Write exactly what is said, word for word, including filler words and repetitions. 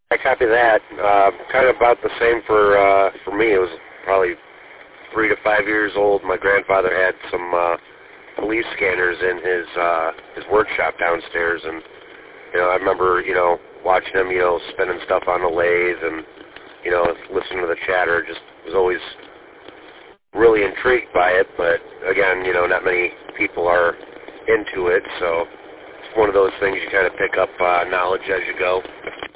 I copy that. Uh, kind of about the same for uh, for me. It was probably three to five years old. My grandfather had some uh, police scanners in his uh, his workshop downstairs, and you know, I remember you know watching him, you know, spinning stuff on the lathe, and you know, listening to the chatter. Just was always really intrigued by it. But again, you know, not many people are into it, so it's one of those things you kind of pick up uh, knowledge as you go.